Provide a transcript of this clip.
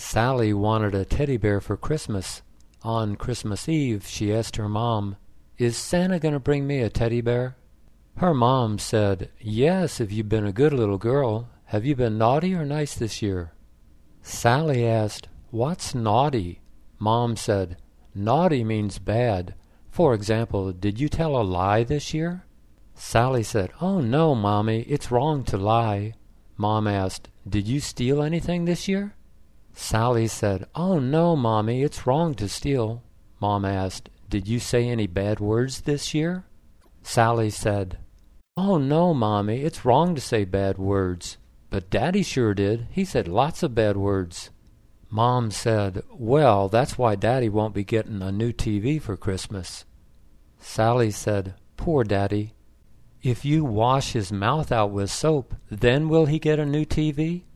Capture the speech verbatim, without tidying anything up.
Sally wanted a teddy bear for Christmas. On Christmas Eve, she asked her mom, "Is Santa going to bring me a teddy bear?" Her mom said, "Yes, if you've been a good little girl. Have you been naughty or nice this year?" Sally asked, "What's naughty?" Mom said, "Naughty means bad. For example, did you tell a lie this year?" Sally said, "Oh no, Mommy, it's wrong to lie." Mom asked, "Did you steal anything this year?" Sally said, "Oh no, Mommy, it's wrong to steal." Mom asked, "Did you say any bad words this year?" Sally said, "Oh no, Mommy, it's wrong to say bad words. But Daddy sure did. He said lots of bad words." Mom said, "Well, that's why Daddy won't be getting a new T V for Christmas." Sally said, "Poor Daddy. If you wash his mouth out with soap, then will he get a new T V?"